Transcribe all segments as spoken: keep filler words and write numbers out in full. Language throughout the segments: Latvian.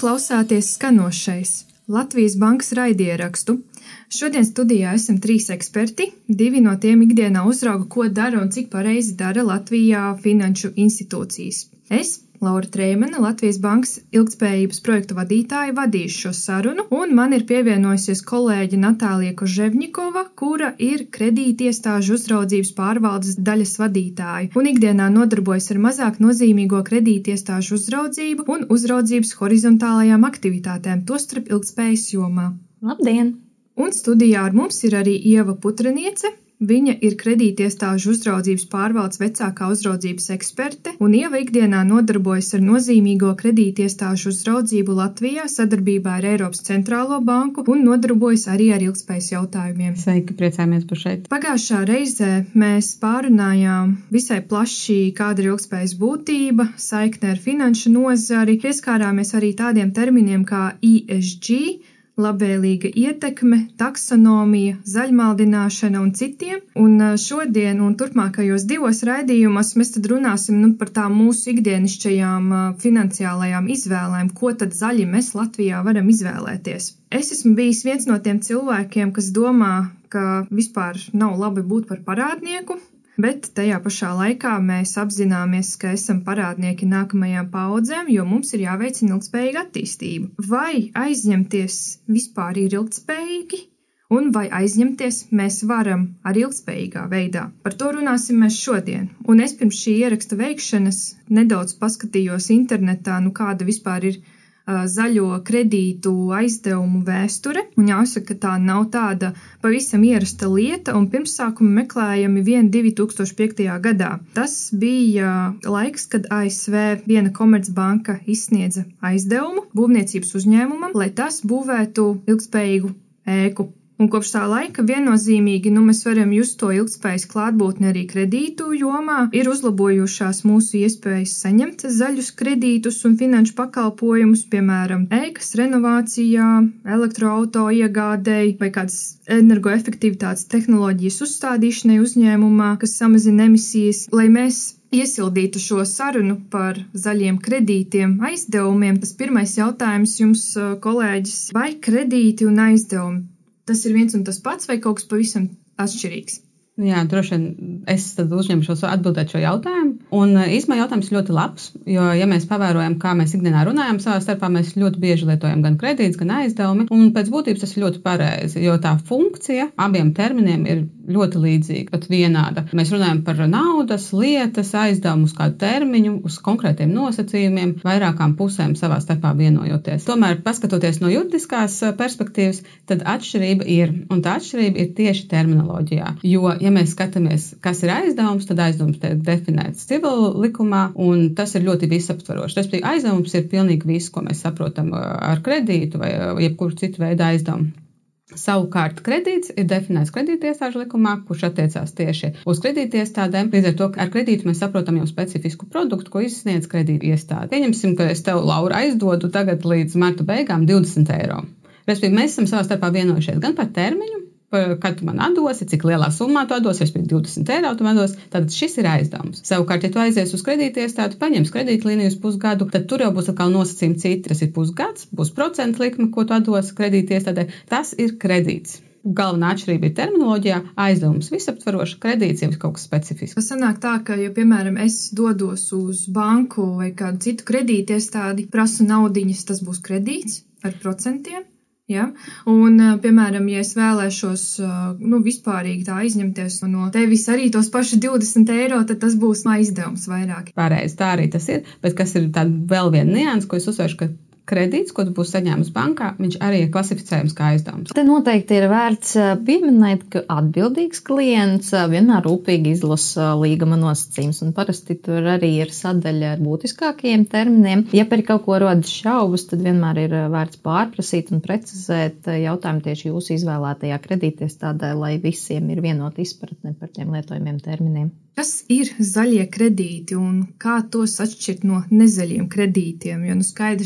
klausāties skanošais Latvijas bankas raidierakstu. Šodien studijā esam trīs eksperti, divi no tiem ikdienā uzrauga, ko dara un cik pareizi dara Latvijā finanšu institūcijas. Es, Laura Treimane, Latvijas bankas ilgtspējības projektu vadītāja, vadīšu šo sarunu, un man ir pievienojusies kolēģe Natālija Koževņikova, kura ir kredītiestāžu uzraudzības pārvaldes daļas vadītāja un ikdienā nodarbojas ar mazāk nozīmīgo kredītiestāžu uzraudzību un uzraudzības horizontālajām aktivitātēm, tostarp ilgtspējas jomā. Labdien! Un studijā ar mums ir arī Ieva Putraniece. Viņa ir kredītiestāžu uzraudzības pārvaldes vecākā uzraudzības eksperte, un Ieva ikdienā nodarbojas ar nozīmīgo kredītiestāžu uzraudzību Latvijā sadarbībā ar Eiropas centrālo banku un nodarbojas arī ar ilgtspējas jautājumiem. Sveiki, priecājamies būt šeit. Pagājušā reizē mēs pārunājām visai plaši, kāda ir ilgtspējas būtība, saikne ar finanšu nozari, pieskārāmies arī tādiem terminiem kā E S G, labvēlīga ietekme, taksonomija, zaļmaldināšana un citiem. Un šodien un turpmākajos divos raidījumos mēs tad runāsim nu, par tām mūsu ikdienišķajām finansiālajām izvēlēm, ko tad zaļi mēs Latvijā varam izvēlēties. Es esmu bijis viens no tiem cilvēkiem, kas domā, ka vispār nav labi būt par parādnieku, bet tajā pašā laikā mēs apzināmies, ka esam parādnieki nākamajām paudzēm, jo mums ir jāveicina ilgtspējīga attīstība. Vai aizņemties vispār ir ilgtspējīgi, un vai aizņemties mēs varam ar ilgtspējīgā veidā? Par to runāsim mēs šodien. Un es pirms šī ieraksta veikšanas nedaudz paskatījos internetā, nu kāda vispār ir zaļo kredītu aizdevumu vēsture, un jāsaka, ka tā nav tāda pavisam ierasta lieta, un pirmsākumi meklējami vien divi tūkstoši piektajā gadā. Tas bija laiks, kad A S V viena komercbanka izsniedza aizdevumu būvniecības uzņēmumam, lai tas būvētu ilgtspējīgu ēku. Un kopš tā laika viennozīmīgi nu, mēs varam just to ilgtspējas klātbūtni arī kredītu jomā. Ir uzlabojušās mūsu iespējas saņemt zaļus kredītus un finanšu pakalpojumus, piemēram, ēkas renovācijā, elektroauto iegādēji vai kādas energoefektivitātes tehnoloģijas uzstādīšanai uzņēmumā, kas samazina emisijas, lai mēs iesildītu šo sarunu par zaļiem kredītiem, aizdevumiem. Tas pirmais jautājums jums, kolēģis, vai kredīti un aizdevumi? Tas ir viens un tas pats vai kaut kas pavisam atšķirīgs? Jā, droši vien es tad uzņemšos atbildēt šo jautājumu. Un īstenībā jautājums ļoti labs, jo, ja mēs pavērojam, kā mēs ikdienā runājam savā starpā, mēs ļoti bieži lietojam gan kredītus, gan aizdevumi. Un pēc būtības tas ir ļoti pareizi, jo tā funkcija abiem terminiem ir ļoti līdzīga, pat vienāda. Mēs runājam par naudas, lietas, aizdevumu uz kādu termiņu, uz konkrētiem nosacījumiem, vairākām pusēm savā starpā vienojoties. Tomēr, paskatoties no juridiskās perspektīvas, tad atšķirība ir, un tā atšķirība ir tieši terminoloģijā. Jo, ja mēs skatāmies, kas ir aizdevums, tad aizdevums tiek definēts civil likumā, un tas ir ļoti visaptvarošs. Respektīvi, aizdevums ir pilnīgi viss, ko mēs saprotam ar kredītu vai jebkuru citu veidu aizdevumu. Savukārt kredīts ir definēts kredītiestāžu likumā, kurš attiecās tieši uz kredītiestādēm. Līdz ar to, ka ar kredītu mēs saprotam jau specifisku produktu, ko izsniedz kredītiestāde. Pieņemsim, ka es tev, Laura, aizdodu tagad līdz marta beigām divdesmit eiro. Respektīvi, mēs esam savā starpā vienojušies gan par termiņu, kad tu man atdosi, cik lielā summā tu atdosi, respektīvi divdesmit eiro tu man atdosi, tad šis ir aizdevums. Savukārt, ja tu aizies uz kredītiestādi, paņems kredītlīniju uz pusgadu, tad tur jau būs atkal nosacījumi citi. Tas ir pusgads, būs procentu likme, ko tu atdosi kredītiestādē. Tas ir kredīts. Galvenā atšķirība ir terminoloģijā, aizdevums visaptvarošs, kredīts jau ir kaut kas specifisks. Tas sanāk tā, ka, ja, piemēram, es dodos uz banku vai kādu citu kredītiestādi, prasu naudiņas, tas būs kredīts ar procentiem. Ja? Un, piemēram, ja es vēlēšos nu, vispārīgi tā aizņemties no tevis arī tos paši divdesmit eiro, tad tas būs aizdevums vairāk. Pareizi, tā arī tas ir, bet kas ir tāda vēl viena nianse, ko es uzsveršu, ka kredīts, ko tu būsi saņēmis bankā, viņš arī ir klasificējams kā aizdevums. Te noteikti ir vērts pieminēt, ka atbildīgs klients vienmēr rūpīgi izlasa līguma nosacījums, un parasti tur arī ir sadaļa ar būtiskākajiem terminiem. Ja par kaut ko rodas šaubas, tad vienmēr ir vērts pārprasīt un precizēt jautājumu tieši jūsu izvēlētajā kredītiestādē, lai visiem ir vienota izpratne par tiem lietojumiem terminiem. Kas ir zaļie kredīti un kā tos atšķirt no nezaļiem kredītiem? Jo nu skaidrs, mēs ieejam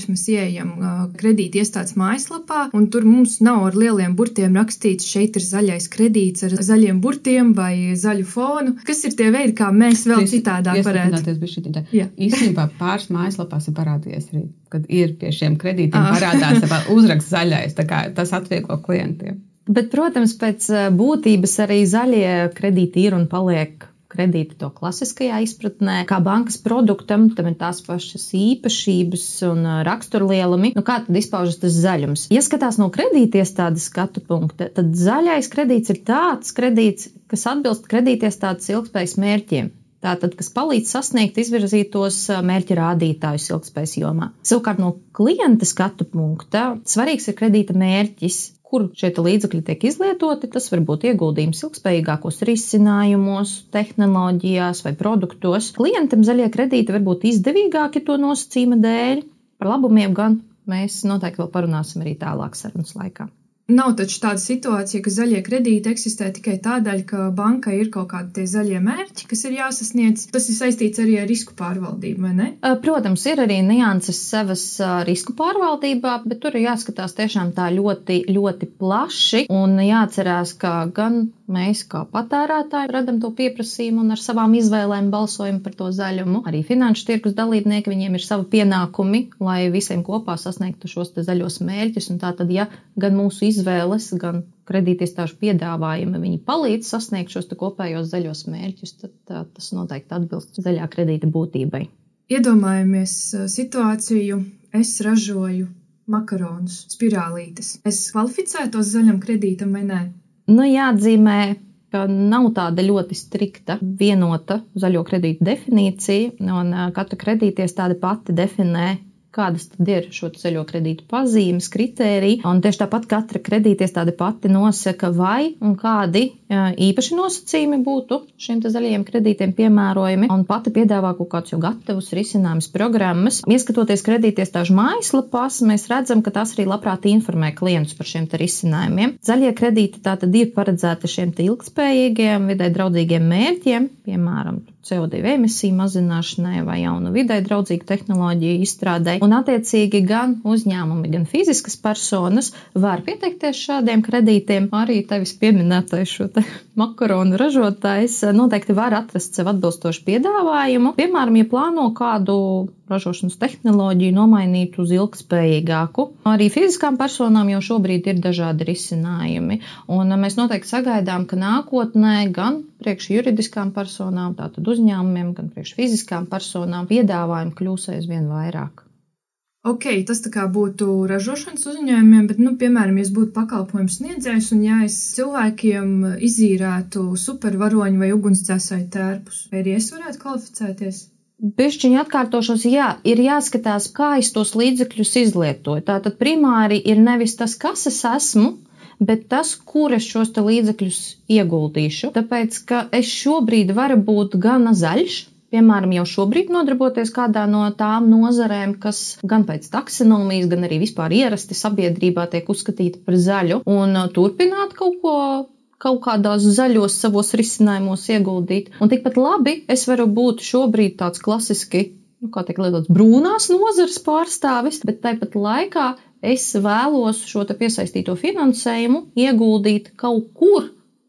iejam kredīta iestādes mājaslapā, un tur mums nav ar lieliem burtiem rakstīts, šeit ir zaļais kredīts ar zaļiem burtiem vai zaļu fonu. Kas ir tie veidi, kā mēs vēl Šis, citādāk varētu? Īstenībā pāris mājaslapās ir parādījies arī, kad ir pie šiem kredītiem parādās uzraksts zaļais, tā kā tas atvieglo klientiem. Bet, protams, pēc būtības arī zaļie kredīti ir un paliek kredīti to klasiskajā izpratnē. Kā bankas produktam, tam ir tās pašas īpašības un raksturlielumi. Nu, kā tad izpaužas tas zaļums? Ja skatās no kredītiestādes skatu punkta, tad zaļais kredīts ir tāds kredīts, kas atbilst kredītiestādes ilgspējas mērķiem. Tātad, kas palīdz sasniegt izvirzītos mērķa rādītājus ilgspējas jomā. Savukārt no klienta skatu punkta svarīgs ir kredīta mērķis, kur šie līdzekļi tiek izlietoti. Tas var būt ieguldījums ilgspējīgākos risinājumos, tehnoloģijās vai produktos. Klientam zaļie kredīti var būt izdevīgāki to nosacījuma dēļ. Par labumiem gan mēs noteikti vēl parunāsim arī tālāk sarunas laikā. Nav taču tāda situācija, ka zaļie kredīti eksistē tikai tādēļ, ka bankai ir kaut kādi tie zaļie mērķi, kas ir jāsasniedz. Tas ir saistīts arī ar risku pārvaldību, vai ne? Protams, ir arī nianses savas risku pārvaldībā, bet tur ir jāskatās tiešām tā ļoti, ļoti plaši un jāatcerās, ka gan mēs kā patērētāji radam to pieprasījumu un ar savām izvēlēm balsojam par to zaļumu. Arī finanšu tirgus dalībnieki, viņiem ir savi pienākumi, lai visiem kopā sasniegtu šos te zaļos mērķus. Un tā tad, ja gan mūsu izvēles, gan kredītiestāžu piedāvājumi, viņi palīdz sasniegt šos te kopējos zaļos mērķus, tad tā, tas noteikti atbilst zaļā kredīta būtībai. Iedomājamies situāciju, es ražoju makaronus, spirālītes. Es kvalificētos zaļam kredītam vai nē? Nu, jāatzīmē, ka nav tāda ļoti strikta, vienota zaļo kredītu definīcija, un katra kredītiestāde pati definē, kādas tad ir šo zaļo kredītu pazīmes, kritēriji, un tieši tāpat katra kredītiestāde pati nosaka, vai un kādi īpaši nosacījumi būtu šiem te zaļajiem kredītiem piemērojami, un pati piedāvā kaut kādus jau gatavus risinājumus programmas. Ieskatoties kredītiestāžu mājaslapās, mēs redzam, ka tās arī labprāt informē klientus par šiem te risinājumiem. Zaļie kredīti tātad ir paredzēti šiem te ilgspējīgiem, vidē draudzīgiem mērķiem, piemēram, C O divi emisiju mazināšanai vai jaunu vidē draudzīgu tehnoloģiju izstrādē. Un attiecīgi gan uzņēmumi, gan fiziskas personas var pieteikties šādiem kredītiem. Arī tevis pieminētais šo te makaronu ražotājs noteikti var atrast sev atbilstošu piedāvājumu. Piemēram, ja plāno kādu ražošanas tehnoloģiju nomainīt uz ilgspējīgāku. Arī fiziskām personām jau šobrīd ir dažādi risinājumi. Un mēs noteikti sagaidām, ka nākotnē gan priekš juridiskām personām, tātad uzņēmumiem, gan priekš fiziskām personām piedāvājumi kļūs aizvien vairāk. Ok, tas tā kā būtu ražošanas uzņēmumiem, bet, nu, piemēram, ja es būtu pakalpojums sniedzējs un ja es cilvēkiem izīrētu supervaroņu vai ugunsdzēsēju tērpus, vai arī es varētu kvalificēties? Bišķiņi atkārtošos, jā, ir jāskatās, kā es tos līdzekļus izlietoju. Tātad primāri ir nevis tas, kas es esmu, bet tas, kur es šos te līdzekļus ieguldīšu. Tāpēc, ka es šobrīd varu būt gana zaļš, piemēram, jau šobrīd nodarboties kādā no tām nozarēm, kas gan pēc taksonomijas, gan arī vispār ierasti sabiedrībā tiek uzskatīta par zaļu, un turpināt kaut ko kaut kādās zaļos savos risinājumos ieguldīt. Un tikpat labi es varu būt šobrīd tāds klasiski, nu, kā tiek lietots, brūnās nozares pārstāvis, bet tāpat laikā es vēlos šo te piesaistīto finansējumu ieguldīt kaut kur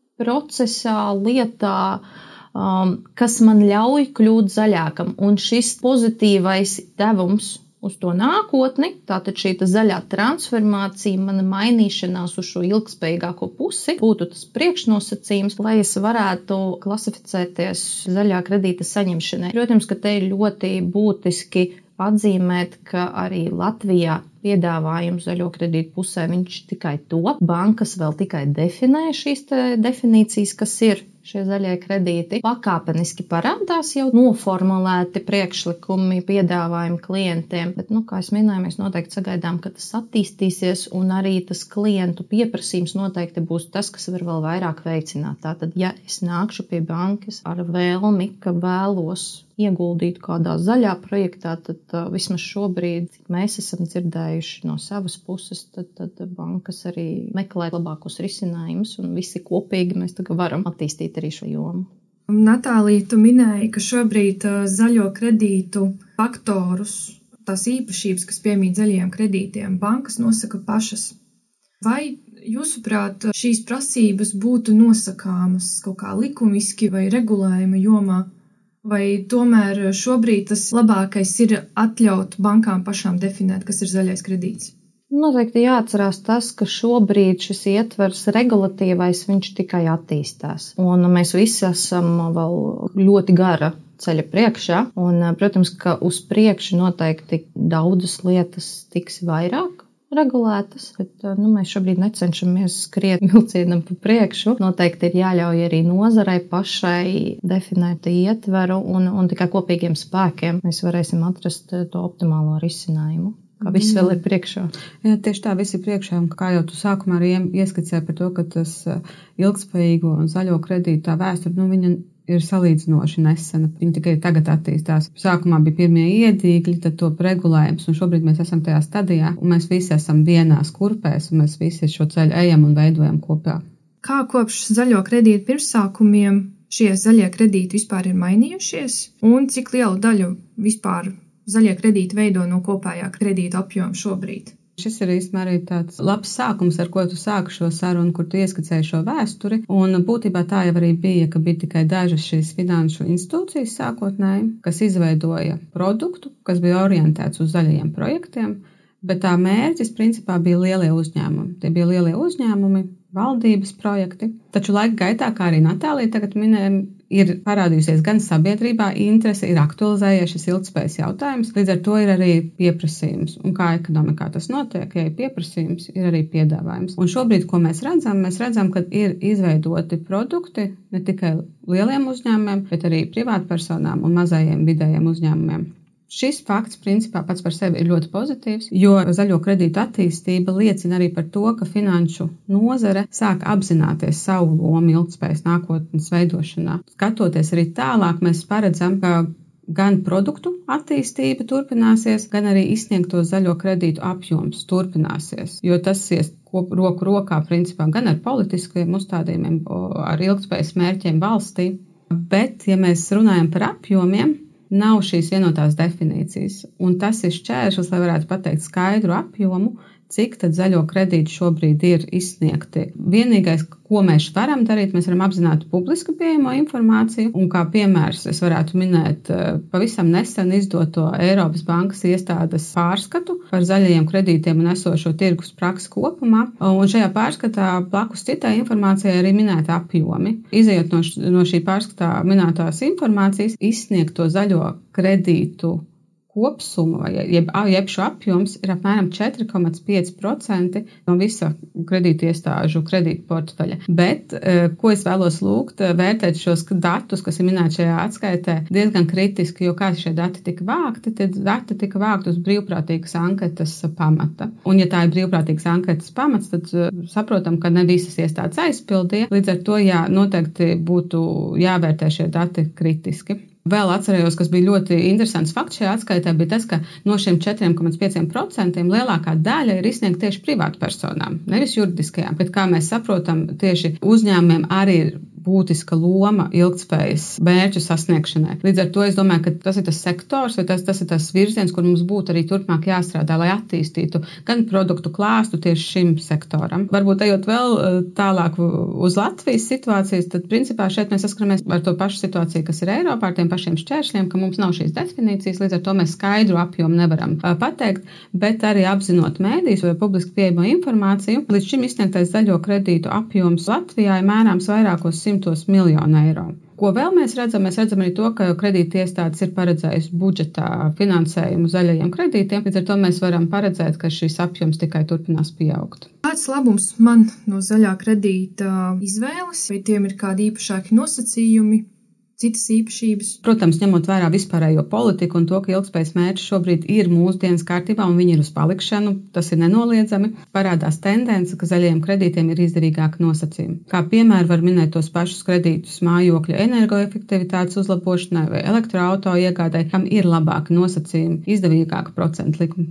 procesā, lietā, um, kas man ļauj kļūt zaļākam. Un šis pozitīvais devums uz to nākotni, tātad šī zaļā transformācija, mana mainīšanās uz šo ilgspējīgāko pusi, būtu tas priekšnosacījums, lai es varētu klasificēties zaļā kredīta saņemšanai. Protams, ka te ir ļoti būtiski atzīmēt, ka arī Latvijā piedāvājums zaļo kredītu pusē viņš tikai top. Bankas vēl tikai definē šīs te definīcijas, kas ir šie zaļie kredīti. Pakāpeniski parādās jau noformulēti priekšlikumi, piedāvājumi klientiem, bet, nu, kā es minēju, mēs noteikti sagaidām, ka tas attīstīsies un arī tas klientu pieprasījums noteikti būs tas, kas var vēl vairāk veicināt. Tātad, ja es nākšu pie bankas ar vēlmi, ka vēlos ieguldīt kādā zaļā projektā, tad uh, vismaz šobrīd mēs esam dzirdējuši no savas puses, tad, tad bankas arī meklē labākos risinājumus un visi kopīgi mēs tagad varam attīstīt arī šo jomu. Natālija, tu minēji, ka šobrīd uh, zaļo kredītu faktorus tās īpašības, kas piemīt zaļajiem kredītiem, bankas nosaka pašas. Vai jūsuprāt, šīs prasības būtu nosakāmas kaut kā likumiski vai regulējuma jomā, vai tomēr šobrīd tas labākais ir atļaut bankām pašām definēt, kas ir zaļais kredīts? Noteikti jāatcerās tas, ka šobrīd šis ietvers regulatīvais, viņš tikai attīstās. Un mēs visi esam vēl ļoti gara ceļa priekšā. Un, protams, ka uz priekšu noteikti daudzas lietas tiks vairāk regulētas, bet nu, mēs šobrīd necenšamies skriet vilcienam pa priekšu. Noteikti ir jāļauj arī nozarei pašai definēt ietveru, un, un tikai kopīgiem spēkiem mēs varēsim atrast to optimālo risinājumu. Kā viss vēl ir priekšā. Jā, tieši tā, viss ir priekšā. Un kā jau tu sākumā arī ieskicēji par to, ka tas ilgspējīgo un zaļo kredītu tā vēsture, nu, viņa ir salīdzinoši nesena. Viņa tikai tagad attīstās. Sākumā bija pirmie iedīgļi, tad top regulējums, un šobrīd mēs esam tajā stadijā, un mēs visi esam vienās kurpēs, un mēs visi šo ceļu ejam un veidojam kopā. Kā kopš zaļo kredītu pirmsākumiem šie zaļie kredīti vispār ir mainījušies, un cik lielu daļu vispār zaļie kredīti veido no kopējā kredīta apjoma šobrīd? Šis ir īstenībā arī tāds labs sākums, ar ko tu sāki šo sarunu, kur tu ieskicēji šo vēsturi. Un būtībā tā jau arī bija, ka bija tikai dažas šīs finanšu institūcijas sākotnēji, kas izveidoja produktu, kas bija orientēts uz zaļajiem projektiem, bet tā mērķis principā bija lielie uzņēmumi. Tie bija lielie uzņēmumi, valdības projekti. Taču laika gaitā, kā arī Natālija tagad minēja, ir parādījusies gan sabiedrībā interese, ir aktualizējies šis ilgtspējas jautājums, līdz ar to ir arī pieprasījums. Un kā ekonomikā tas notiek, ja ir pieprasījums, ir arī piedāvājums. Un šobrīd, ko mēs redzam, mēs redzam, ka ir izveidoti produkti ne tikai lieliem uzņēmumiem, bet arī privātpersonām un mazajiem vidējiem uzņēmumiem. Šis fakts, principā, pats par sevi ir ļoti pozitīvs, jo zaļo kredītu attīstība liecina arī par to, ka finanšu nozare sāk apzināties savu lomu ilgtspējas nākotnes veidošanā. Skatoties arī tālāk, mēs paredzam, ka gan produktu attīstība turpināsies, gan arī izsniegto zaļo kredītu apjoms turpināsies, jo tas ies roku rokā, principā, gan ar politiskiem uzstādījumiem, ar ilgtspējas mērķiem valstī. Bet, ja mēs runājam par apjomiem, nav šīs vienotās definīcijas, un tas ir šķēršļus, lai varētu pateikt skaidru apjomu, cik tad zaļo kredītu šobrīd ir izsniegti. Vienīgais, ko mēs varam darīt, mēs varam apzināt publiski pieejamo informāciju, un kā piemērs es varētu minēt pavisam nesen izdoto Eiropas bankas iestādes pārskatu par zaļajiem kredītiem un esošo tirgus praksi kopumā, un šajā pārskatā blakus citai informācijai arī minēta apjomi. Izejot no, no šī pārskatā minētās informācijas, izsniegto zaļo kredītu kopsuma, jeb, jeb šo apjoms ir apmēram četri komats pieci procenti no visa kredītiestāžu kredītu portfeļa. Bet, ko es vēlos lūgt, vērtēt šos datus, kas ir minēti šajā atskaitē, diezgan kritiski, jo kā šie dati tika vākti, tad dati tika vākti uz brīvprātīgas anketas pamata. Un, ja tā ir brīvprātīgas anketas pamats, tad saprotam, ka ne visas iestādes aizpildīja, līdz ar to, jā, noteikti būtu jāvērtē šie dati kritiski. Vēl atcerējos, kas bija ļoti interesants fakts šajā atskaitē, bija tas, ka no šiem četri komats pieci procenti lielākā daļa ir izsniegta tieši privātpersonām, nevis juridiskajām, bet kā mēs saprotam, tieši uzņēmumiem arī ir būtiska loma ilgtspējas mērķu sasniegšanai. Līdz ar to es domāju, ka tas ir tas sektors, vai tas, tas ir tas virziens, kur mums būtu arī turpmāk jāstrādā, lai attīstītu gan produktu klāstu tieši šim sektoram. Varbūt ejot vēl tālāk uz Latvijas situācijas, tad principā šeit mēs saskaramies ar to pašu situāciju, kas ir Eiropā, ar tiem pašiem šķēršļiem, ka mums nav šīs definīcijas, līdz ar to mēs skaidru apjomu nevaram pateikt, bet arī apzinot mēdījus vai publiski pieejamo informāciju, līdz šim izsniegtais zaļo kredītu apjoms Latvijā ir mērāms vairākos simtos miljonu eiro. Ko vēl mēs redzam? Mēs redzam arī to, ka kredīti iestādes ir paredzējusi budžetā finansējumu zaļajiem kredītiem, līdz ar to mēs varam paredzēt, ka šis apjoms tikai turpinās pieaugt. Kāds labums man no zaļā kredīta izvēles, vai tiem ir kādi īpašāki nosacījumi? Citas īpašības. Protams, ņemot vērā vispārējo politiku un to, ka ilgtspējas mērķi šobrīd ir mūsdienas kārtībā un viņi ir uz palikšanu, tas ir nenoliedzami, parādās tendence, ka zaļajiem kredītiem ir izdevīgāki nosacījumi. Kā piemēru var minēt tos pašus kredītus mājokļu energoefektivitātes uzlabošanai vai elektroauto iegādai, kam ir labāki nosacījumi, izdevīgāka procentu likuma.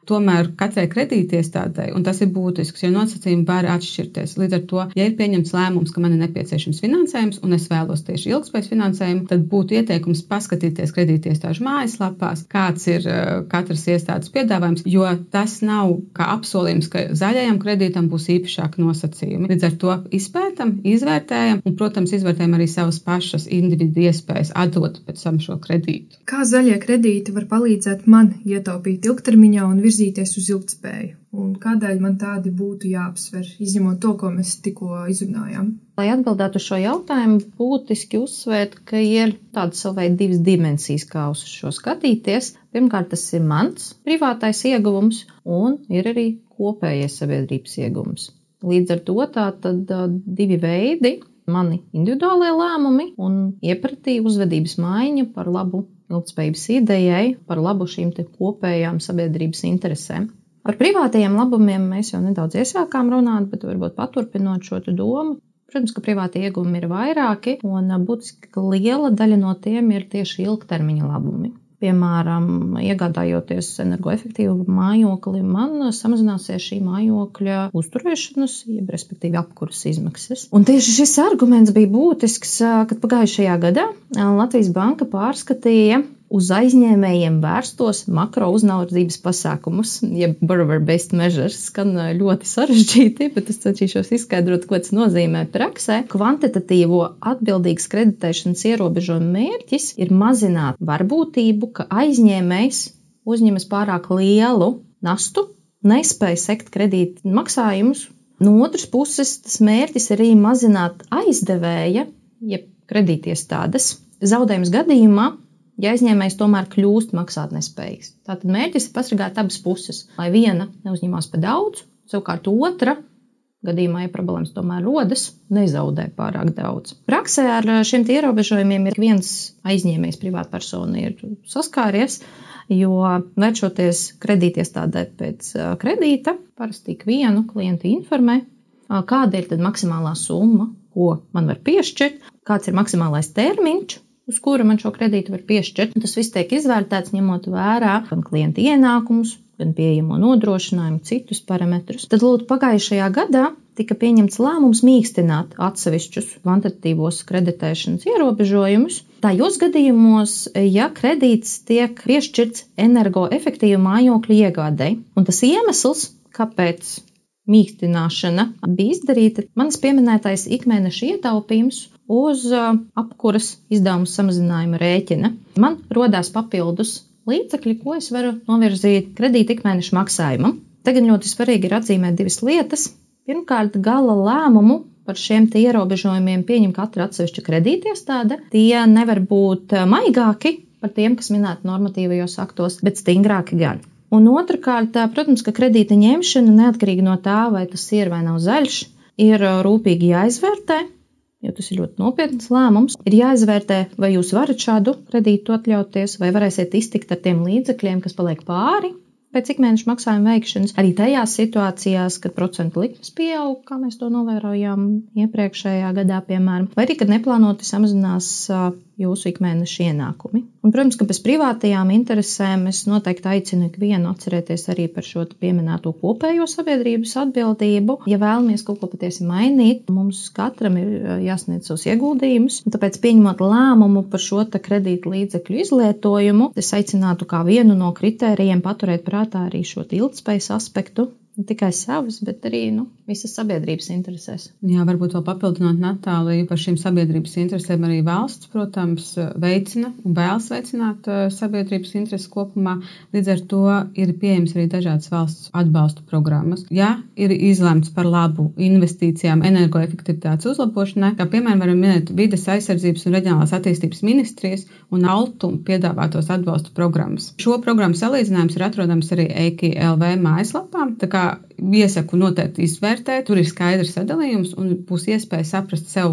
tomēr katrai kredītiestādei, un tas ir būtisks, jo nosacījumi var atšķirties. Līdz ar to, ja ir pieņemts lēmums, ka man ir nepieciešams finansējums, un es vēlos tieši ilgspējas finansējumu, tad būtu ieteikums paskatīties kredītiestāžu mājaslapās, kāds ir uh, katras iestādes piedāvājums, jo tas nav kā apsolījums, ka zaļajam kredītam būs īpašāki nosacījumi. Līdz ar to izpētam, izvērtējam, un, protams, izvērtējam arī savas pašas individu iespējas atdot pēc tam šo kredītu. Kā zaļie kredīti var palīdzēt man ietaupīt ilgtermiņā un virzīties uz ilgtspēju? Un kādēļ man tādi būtu jāapsver, izņemot to, ko mēs tikko izrunājām? Lai atbildētu uz šo jautājumu, būtiski uzsvērt, ka ir tādas savai divas dimensijas, kā uz šo skatīties. Pirmkārt, tas ir mans privātais ieguvums, un ir arī kopējais sabiedrības ieguvums. Līdz ar to tā tad divi veidi, mani individuālie lēmumi un iepratīva uzvedības maiņa par labu ilgtspējības idejai, par labu šīm te kopējām sabiedrības interesēm. Par privātajiem labumiem mēs jau nedaudz iesākām runāt, bet varbūt paturpinot šo domu. Protams, ka privātie ieguvumi ir vairāki, un būtiski liela daļa no tiem ir tieši ilgtermiņa labumi. Piemēram, iegādājoties energoefektīvu mājokli, man samazināsies šī mājokļa uzturēšanas, jeb respektīvi apkuras izmaksas. Un tieši šis arguments bija būtisks, kad pagājušajā gadā Latvijas Banka pārskatīja uz aizņēmējiem vērstos makro uzraudzības pasākumus, jeb borrower-based measures, skan ļoti sarežģīti, bet es cenšos izskaidrot, ko tas nozīmē praksē. Kvantitatīvo atbildīgas kreditēšanas ierobežojuma mērķis ir mazināt varbūtību, ka aizņēmējs uzņemas pārāk lielu nastu, nespēja sekt kredīta maksājumus. No otras puses, tas mērķis arī mazināt aizdevēja, jeb kredītiestādes zaudējums gadījumā, ja aizņēmējs tomēr kļūst maksāt nespējīgs. Tātad mērķis ir pasargāt abas puses, lai viena neuzņemās par daudz, savukārt otra, gadījumā, ja problēmas tomēr rodas, nezaudē pārāk daudz. Praksē ar šiem ierobežojumiem ir viens aizņēmējs privātpersona ir saskāries, jo vēršoties kredītiestādē pēc kredīta, parasti tik vienu klientu informē, kāda ir tad maksimālā summa, ko man var piešķirt, kāds ir maksimālais termiņš, uz kura man šo kredītu var piešķirt. Tas viss tiek izvērtēts, ņemot vērā gan klienta ienākumus, gan pieejamo nodrošinājumu, citus parametrus. Tad, lūdzu, pagājušajā gadā tika pieņemts lēmums mīkstināt atsevišķus kvantitatīvos kreditēšanas ierobežojumus. Tajos gadījumos, ja kredīts tiek piešķirts energoefektīvu mājokļu iegādei. Un tas iemesls, kāpēc mīkstināšana bija izdarīta, manis pieminētais ikmēneša ietaupījums uz apkuras izdevumu samazinājuma rēķina. Man rodās papildus līdzekļi, ko es varu novirzīt kredīta ikmēneša maksājumam. Tagad ļoti svarīgi ir atzīmēt divas lietas. Pirmkārt, gala lēmumu par šiem te ierobežojumiem pieņem katra atsevišķa kredītiestāde. Tie nevar būt maigāki par tiem, kas minēti normatīvajos aktos, bet stingrāki gan. Un otrkārt, protams, ka kredīta ņemšana, neatkarīgi no tā, vai tas ir vai nav zaļš, ir rūpīgi jāizvērtē, jo tas ir ļoti nopietns lēmums. Ir jāizvērtē, vai jūs varat šādu kredītu atļauties, vai varēsiet iztikt ar tiem līdzekļiem, kas paliek pāri pēc ikmēneša maksājuma veikšanas. Arī tajās situācijās, kad procentu likmes pieaug, kā mēs to novērojām iepriekšējā gadā, piemēram, vai arī, kad neplānoti samazinās jūsu ikmēneša ienākumi. Un, protams, ka bez privātajām interesēm es noteikti aicinu ikvienu atcerēties arī par šo pieminēto kopējo sabiedrības atbildību. Ja vēlamies kaut ko patiesi mainīt, mums katram ir jāsniedz savus ieguldījumus. Un tāpēc, pieņemot lēmumu par šo kredīta līdzekļu izlietojumu, es aicinātu kā vienu no kritērijiem paturēt prātā arī šo ilgtspējas aspektu. Ne tikai savas, bet arī nu, visas sabiedrības interesēs. Jā, varbūt vēl papildinot Natāliju par šīm sabiedrības interesēm, arī valsts, protams, veicina un vēlas veicināt sabiedrības intereses kopumā. Līdz ar to ir pieejams arī dažādas valsts atbalstu programmas. Ja ir izlemts par labu investīcijām energoefektivitātes uzlabošanai, kā piemēram varam minēt Vides aizsardzības un reģionālās attīstības ministrijas un Altum piedāvātos atbalstu programmas. Šo programmu salīdzinājums ir atrodams arī E K I L V mājaslapā, tā kā iesaku noteikti izvērtēt, tur ir skaidrs sadalījums un būs iespēja saprast sev,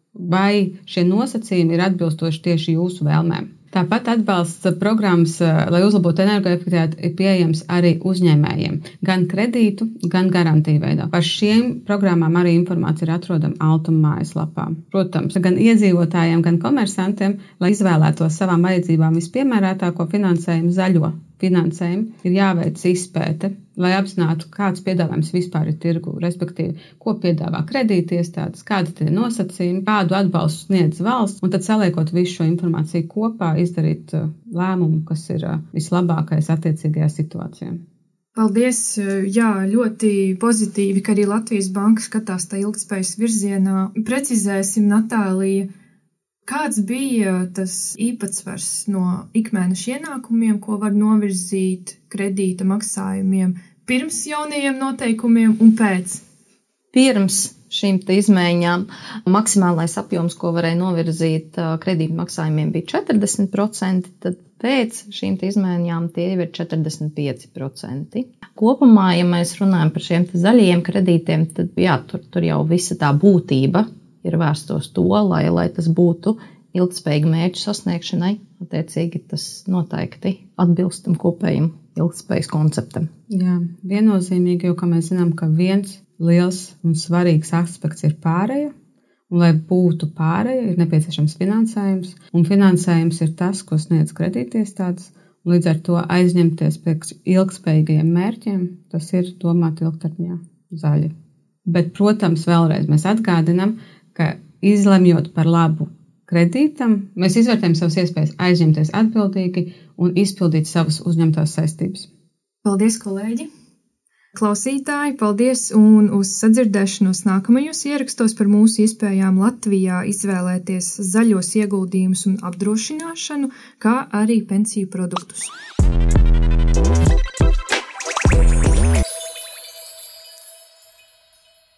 vai šie nosacījumi ir atbilstoši tieši jūsu vēlmēm. Tāpat atbalsts programmas, lai uzlabotu energoefektivitāti, ir pieejams arī uzņēmējiem, gan kredītu, gan garantiju veidā. Par šiem programmām arī informācija ir atrodama Altuma mājaslapā. Protams, gan iedzīvotājiem, gan komersantiem, lai izvēlētos savām vajadzībām vispiemērētāko finansējumu zaļo finansējumu, ir jāveic izpēte, lai apzinātu, kāds piedāvājums vispār ir tirgu, respektīvi, ko piedāvā kredītiestādes, kādi tie nosacījumi, kādu atbalstu sniedz valsts, un tad saliekot visu šo informāciju kopā, izdarīt lēmumu, kas ir vislabākais attiecīgajā situācijā. Paldies! Jā, ļoti pozitīvi, ka arī Latvijas Banka skatās tā ilgtspējas virzienā. Precizēsim, Natālija, kāds bija tas īpatsvars no ikmēneša ienākumiem, ko var novirzīt kredīta maksājumiem pirms jaunajiem noteikumiem un pēc? Pirms šīm izmaiņām maksimālais apjoms, ko varēja novirzīt kredīta maksājumiem, bija četrdesmit procenti, tad pēc šīm izmaiņām tie jau ir četrdesmit pieci procenti. Kopumā, ja mēs runājam par šiem zaļajiem kredītiem, tad jā, tur, tur jau visa tā būtība ir vērstos to, lai, lai tas būtu ilgtspējīga mērķu sasniegšanai, attiecīgi tas noteikti atbilstam kopējam ilgtspējas konceptam. Jā, viennozīmīgi, jo, kā mēs zinām, ka viens liels un svarīgs aspekts ir pāreja, un lai būtu pāreja, ir nepieciešams finansējums, un finansējums ir tas, ko sniedz kredītiestādes, un līdz ar to aizņemties pēc ilgtspējīgajiem mērķiem, tas ir domāt ilgtermiņā zaļi. Bet, protams, vēlreiz mēs atgādinām, ka izlemjot par labu kredītam, mēs izvērtējam savas iespējas aizņemties atbildīgi un izpildīt savas uzņemtās saistības. Paldies, kolēģi! Klausītāji, paldies un uz sadzirdēšanos nākamajos ierakstos par mūsu iespējām Latvijā izvēlēties zaļos ieguldījumus un apdrošināšanu, kā arī pensiju produktus.